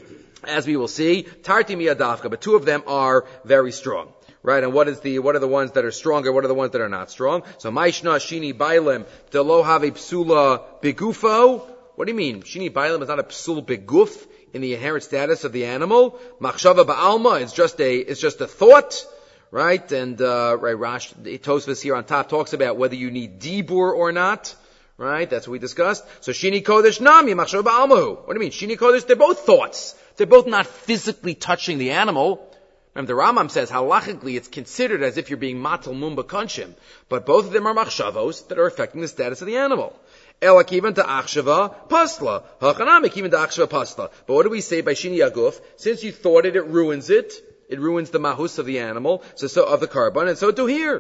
Speaker 1: see. Tarti miyadavka, but 2 of them are very strong. Right, and what are the ones that are stronger? What are the ones that are not strong? So, Maishna Shini Bailim de lo have psula begufo. What do you mean? Shini Bailim is not a psul beguf in the inherent status of the animal. Machshava ba'alma, it's just a thought, right? And Rash Tosfos here on top talks about whether you need dibur or not. Right, that's what we discussed. So Shini Kodesh Nami Machshava ba'almahu. What do you mean? Shini Kodesh, they're both thoughts. They're both not physically touching the animal. Remember, the Rambam says, halachically, it's considered as if you're being matal mumba konshim. But both of them are machshavos that are affecting the status of the animal. Ela kivan to achshava pasla. Hachanami kivan to achshava pasla. But what do we say by Shini Yaguf? Since you thought it ruins it. It ruins the mahus of the animal, so of the carbon, and so do here.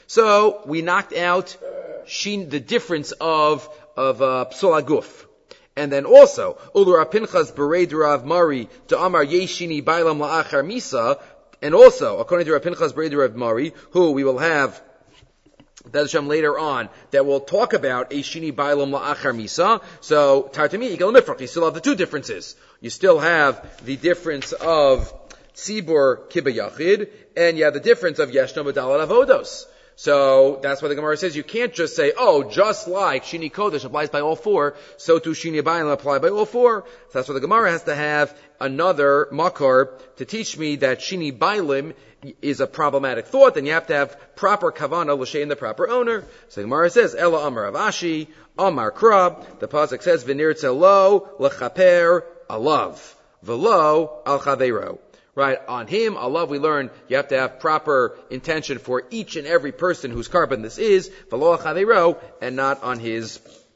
Speaker 1: So, we knocked out the difference of psul aguf. And then also, Ulu Pinchas Bered Rav Mari to Amar Yeshini Bailam La'achar Misa. And also, according to Rav Pinchas Bered Rav Mari, who we will have Hashem later on, that will talk about a Shini Bailam La'achar Misa. So, Tartami Yigal Mifrach, you still have the 2 differences. You still have the difference of Tzibur Kibayachid, and you have the difference of Yeshna B'Dalad Avodos. So that's why the Gemara says you can't just say, just like Shini Kodesh applies by all 4, so too Shini Bailam apply by all 4. So that's why the Gemara has to have another makar to teach me that Shini Bailam is a problematic thought, then you have to have proper kavana l'shein the proper owner. So the Gemara says, Ela Amar Avashi, Amar Krab. The pasuk says, V'nirtze lo l'chaper alav, v'lo al chaveiro. Right, on him, Allah, we learn you have to have proper intention for each and every person whose carbon this is, v'lo chavero, and not on his,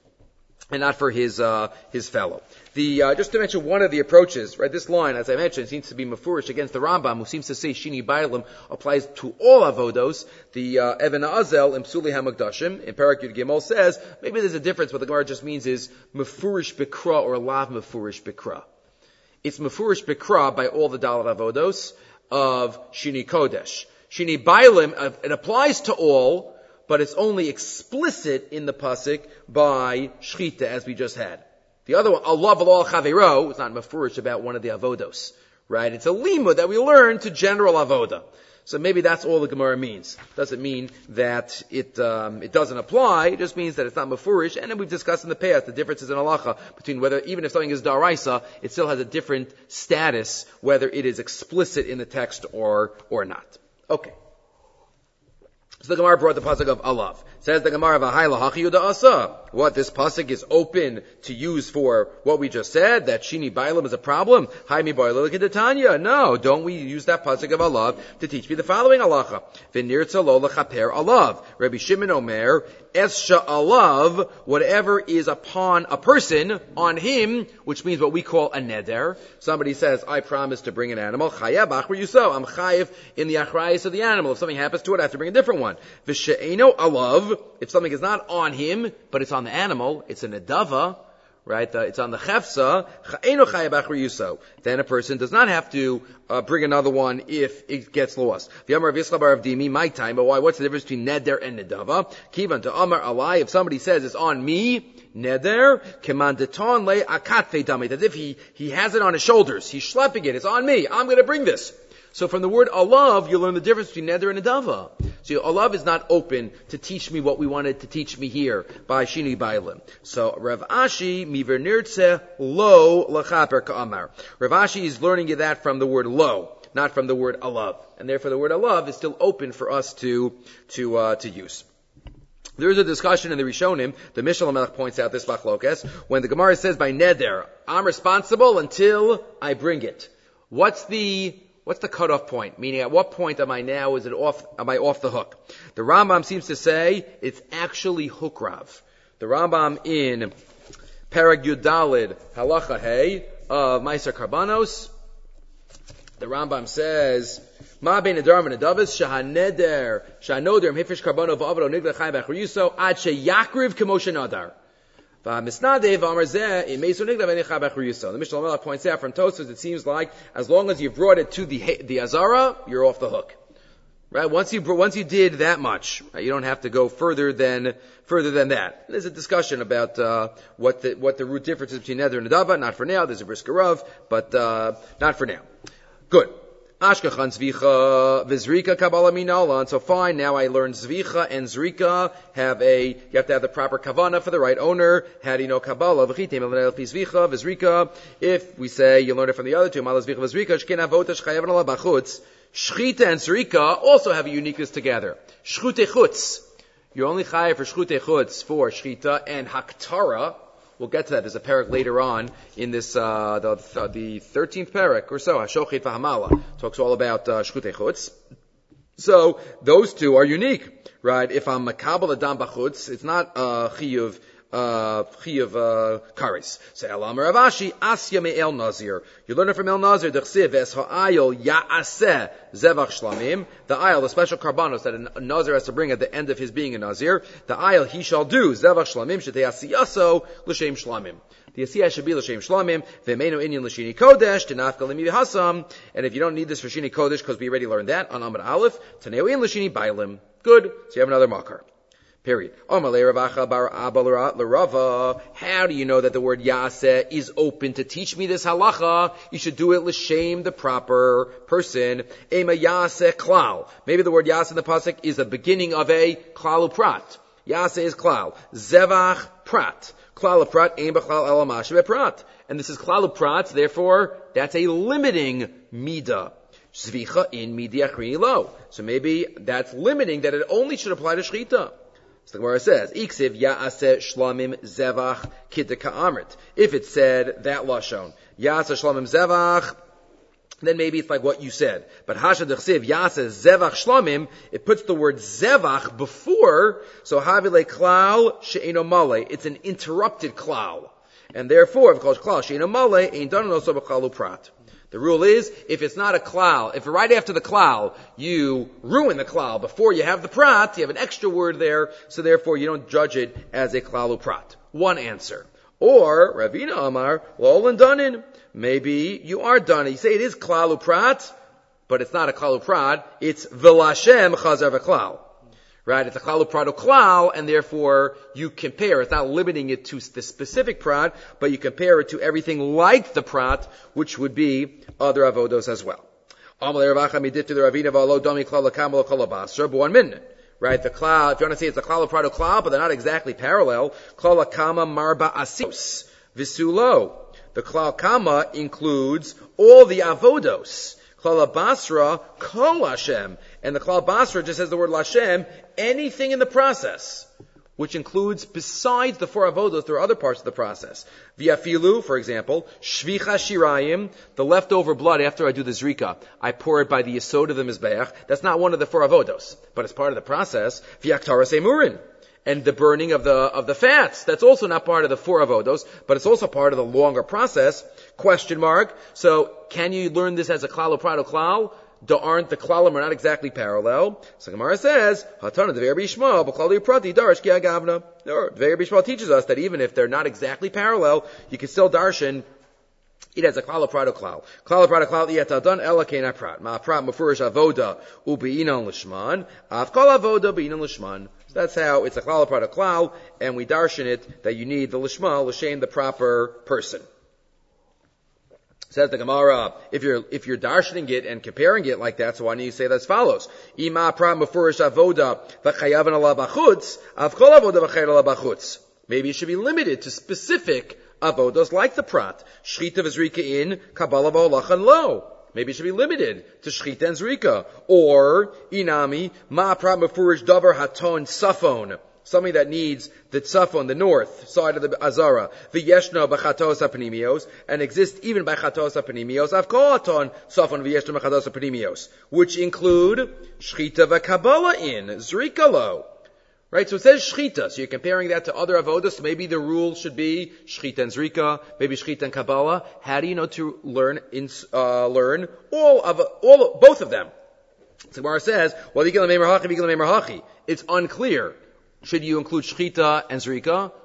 Speaker 1: and not for his fellow. Just to mention one of the approaches, right, this line, as I mentioned, seems to be mafurish against the Rambam, who seems to say Shini Bailam applies to all avodos. The Even Azel in Psuli HaMakdashim, in Parak Yud Gimel, says, maybe there's a difference, what the Gemara just means is mafurish bikra or lav mafurish bikra. It's mafurish bikra by all the Dalet Avodos of Shini Kodesh. Shini Bailim, it applies to all, but it's only explicit in the pasuk by Shchita, as we just had. The other one, Allah v'lo chavero, it's not mafurish about one of the Avodos, right? It's a limud that we learn to general Avoda. So maybe that's all the Gemara means. Doesn't mean that it doesn't apply. It just means that it's not mafurish. And then we've discussed in the past the differences in halacha between whether, even if something is daraisa, it still has a different status, whether it is explicit in the text or not. Okay. So the Gemara brought the pasuk of alav. Says the Gemara, "V'hayla hachiyuda asa." What, this pasuk is open to use for what we just said, that Shini Bailam is a problem? Haymi Bailam Kedatanya. No, don't we use that pasuk of alav to teach me the following halacha? V'nirtza lo lechaper alav. Rabbi Shimon Omer, Esha alav, whatever is upon a person, on him, which means what we call a neder. Somebody says, I promise to bring an animal. Chayav achra yuso. I'm chayiv in the achrayis of the animal. If something happens to it, I have to bring a different one. V'she'eno alav, if something is not on him, but it's on the animal, it's a nedava, right? It's on the chefsa. Cha'eno chayav achra yuso. Then a person does not have to bring another one if it gets lost. The Amar of Yisla bar of Dimi, my time, but why? What's the difference between neder and nedava? Kivan to Amar alai, if somebody says it's on me, neder, kemandeton le akatfe damit, as if he has it on his shoulders, he's schlepping it, it's on me, I'm going to bring this. So from the word alav, you learn the difference between neder and nedava. So alav is not open to teach me what we wanted to teach me here by Shini Bailim. So Rav Ashi miver nirtze lo lachaper ka'amar. Rav Ashi is learning that from the word lo, not from the word alav, and therefore the word alav is still open for us to use. There is a discussion in the Rishonim. The Mishnah Melech points out this machlokes when the Gemara says by neder, I'm responsible until I bring it. What's the cutoff point? Meaning, at what point am I off the hook? The Rambam seems to say it's actually hukrav. The Rambam in Parag Yud Daled Halacha Hey of Meiser Karbanos, the Rambam says, Ma bein nedarim and nedavis shahanoder mhifish karbano v'avro nigla chayim b'achriyuso ad sheyakriv k'moshe nadar. The Mishnah points out from Tosfos, it seems like as long as you brought it to the Azara, you're off the hook. Right? Once you did that much, right, you don't have to go further than that. There's a discussion about what the root difference is between Neder and Nadava. Not for now. There's a brisker Rav, but not for now. Good. Ashkachan Zvicha Vizrika Kabbalah Minalan. So fine, now I learned Zvicha and Zrika you have to have the proper kavana for the right owner. How do you know Kabbalah? Zvicha Vizrika. If we say you learn it from the other two, Malas Zvicha Vizrika, Shkin Avotash Chayavan Ala Bachutz. Shchita and Zrika also have a uniqueness together. Shchute Chutz. You're only chayav for Shchute Chutz for Shchita and Haktara. We'll get to that. There's a parak later on in this, the 13th parak or so. Hashochet v'hamala talks all about shchutei chutz. So those two are unique, right? If I'm makabel adam b'chutz, it's not chiyuv kares. So Elam Ravashi asya me'el nazir. You learn it from El Nazir. Dechsiv es ha'ayil ya'aseh zevach shlamim. The ayil, the special karbanos that a nazir has to bring at the end of his being a nazir. The ayil he shall do zevach shlamim sheteyasiyaso l'shem shlamim. The asiyah should be l'shem shlamim. Ve'meinu inyan l'shini kodesh tenafka limi v'hasam. And if you don't need this for shini kodesh because we already learned that on Amud Aleph, taneu in l'shini bailim. Good. So you have another makar. Period. How do you know that the word yaseh is open to teach me this halacha? You should do it l'shem, the proper person. Ema yaseh klal. Maybe the word yaseh in the pasuk is the beginning of a klal uprat. Yaseh is klal. Zevach prat. Klal uprat, ein b'klal elamash prat. And this is klal uprat, therefore that's a limiting midah. Zvicha in midah akrini lo. So maybe that's limiting that it only should apply to shchita. So the Gemara says, "Iksiv ya'aseh shlamim zevach kidka amrit." If it said that lashon, ya'aseh shlamim zevach, then maybe it's like what you said. But hasha dechsiv ya'aseh zevach shlamim, it puts the word zevach before, so havile klal she'eno male. It's an interrupted klal, and therefore, if it calls klal she'eno male, ein done also b'klal uprat. The rule is, if it's not a klal, if right after the klal, you ruin the klal before you have the prat, you have an extra word there, so therefore you don't judge it as a klal uprat. One answer. Or, Ravina Amar, lol and danin. Maybe you are done. You say it is klal uprat, but it's not a klal uprat, it's v'lashem chazar v'klal. Right? It's a klal uprat klal, and therefore you compare. It's not limiting it to the specific prat, but you compare it to everything like the prat, which would be other avodos as well. But 1 minute. Right? The klal, if you want to say it's a klal uprat klal, but they're not exactly parallel, klal kama marba asios visulo. The klal kama includes all the avodos. Klal basra kol Hashem. And the klal basra just says the word Lashem, anything in the process, which includes, besides the four avodos, there are other parts of the process. V'yafilu, for example, shvicha shirayim, the leftover blood after I do the zrika, I pour it by the yesod of the mizbeach. That's not one of the four avodos, but it's part of the process. V'yaktaras emurin. And the burning of the fats. That's also not part of the four avodos, but it's also part of the longer process. Question mark. So, can you learn this as a klal uprat klal? Aren't the klalim are not exactly parallel? So Gemara says, Hatana Dveir Bishma, B'klali Prati Darish Ki Agavna. Dveir Bishma teaches us that even if they're not exactly parallel, you can still darshan it as a klal uprat klal. Klal uprat klal yetadan ela kein prat. Ma prat mufurish avoda u'beinan lishman. Avkol avoda beinan lishman. That's how it's a klal uprat klal, and we darshan it that you need the lishma, l'shem, the proper person. Says the Gemara, if you're darshaning it and comparing it like that, so why don't you say that as follows? Ima prat mufurish avoda v'chayavan ala b'chutz, avkol avoda v'chayavan ala b'chutz. Maybe it should be limited to specific avodos like the prat. Shchita v'zrika in, kabbalah v'olachan lo. Maybe it should be limited to shchita and zrika. Or, inami, ma prat mufurish davar haton safon. Something that needs the tzafon, the north side of the azara, v'yeshno b'chatos ha'panimios, and exists even by chatos ha'panimios, avkol aton tzafon v'yeshno b'chatos ha'panimios, which include shchita v'kabbalah in, zrika lo. Right, so it says shchita, so you're comparing that to other avodas, so maybe the rule should be shchita and zrika, maybe shchita and kabbalah. How do you know to learn both of them? So Gemara says, well, it's unclear. Should you include shchita and zrika,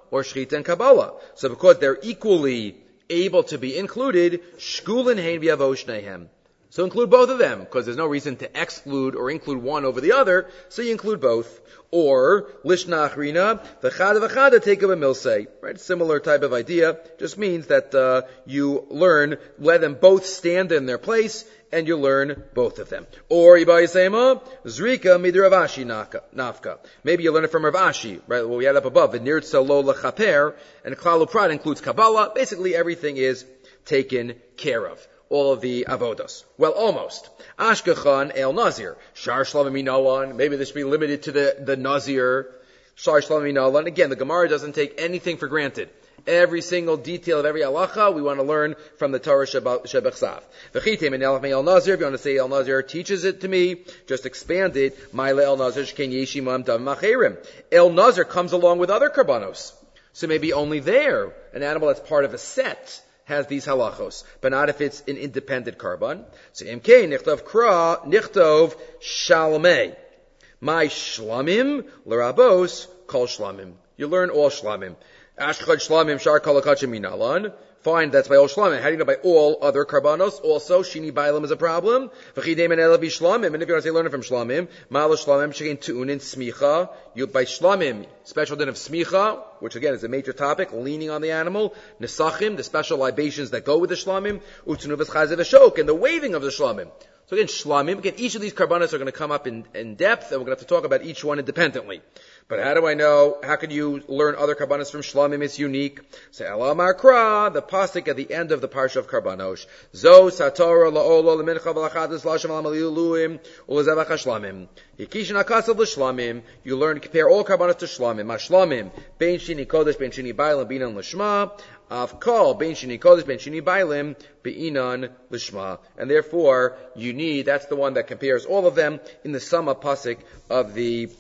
Speaker 1: or Shechita and Kabbalah. So because they're equally able to be included, Shkulin Hein V'Yavo Shnehem. So include both of them, because there's no reason to exclude or include one over the other, so you include both. Or, Lishna Achrina, V'chada take up a milsei. Right? Similar type of idea. Just means that you learn, let them both stand in their place, and you learn both of them. Or, Ibayisema, Zrika Midravashi Nafka. Maybe you learn it from Rav Ashi, right? What we had up above, V'nirtza lo lechaper, and Klal U'Prat includes Kabbalah. Basically, everything is taken care of. All of the avodos. Well, almost. Ashkechan el Nazir. Shar Shlamim Minalan. Maybe this should be limited to the Nazir. Shar Shlamim Minalan. Again, the Gemara doesn't take anything for granted. Every single detail of every halacha we want to learn from the Torah Shebechsav. V'chitem en elach me el Nazir. If you want to say El Nazir teaches it to me, just expand it. Ma'ile El Nazir shken yeshimam dav macherim. El Nazir comes along with other karbanos. So maybe only there, an animal that's part of a set has these halachos, but not if it's an independent karban. So imkei nichtov kra nichtov shalmei. My shlamim l'rabos kol shlamim. You learn all shlamim. Ashchad shlamim shar kolakachim minalan. Fine, that's by all shlamim. How do you know by all other karbanos? Also, shini bailam is a problem. V'chidem en elav shlamim. And if you want to say learn it from shlamim, ma'al shlamim shekin tu'unin smicha. You by shlamim, special din of smicha, which again is a major topic, leaning on the animal. Nesachim, the special libations that go with the shlamim. Utzunuvas chazev ashok, and the waving of the shlamim. So again, shlamim. Again, each of these karbanos are going to come up in depth, and we're going to have to talk about each one independently. But how do I know? How can you learn other karbanos from shlamim? It's unique. So Ela Markra, the pasuk at the end of the parsha of Karbanos. Zo satora laolo lemincha v'lachadus l'ashem l'amaliluim u'lezevach hashlamim. Hikishin akasav l'shlamim. You learn to compare all karbanos to shlamim. Hashlamim bein shini kodesh bein shini bailam beinan l'shma. Avkol bein shini kodesh bein shini bailim beinan l'shma. And therefore, you need. That's the one that compares all of them in the summa pasuk of the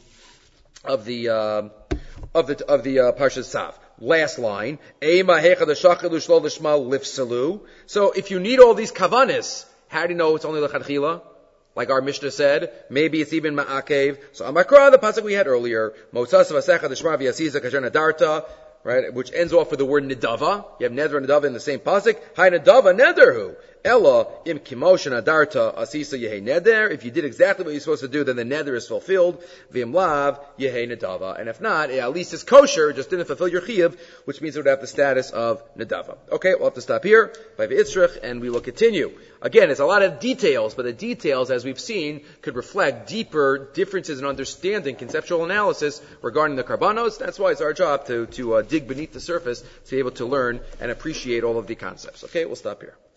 Speaker 1: Parshas Tzav. Last line. So if you need all these kavanis, how do you know it's only l'chadchila? Like our Mishnah said, maybe it's even ma'akev. So Amakra, the pasuk we had earlier, Motzas v'asecha d'shma v'yasiza kasher nadarta, right, which ends off with the word nidava. You have neder and nidava in the same pasuk. Hai nidava nederhu. Ella im kimoshen adarta asisa yehe neder. If you did exactly what you're supposed to do, then the neder is fulfilled. V'im lav yehe nidava. And if not, at least it's kosher, just didn't fulfill your chiyuv, which means it would have the status of nidava. Okay, we'll have to stop here by v'itzrich, and we will continue. Again, it's a lot of details, but the details, as we've seen, could reflect deeper differences in understanding, conceptual analysis regarding the karbanos. That's why it's our job to dig beneath the surface to be able to learn and appreciate all of the concepts. Okay, we'll stop here.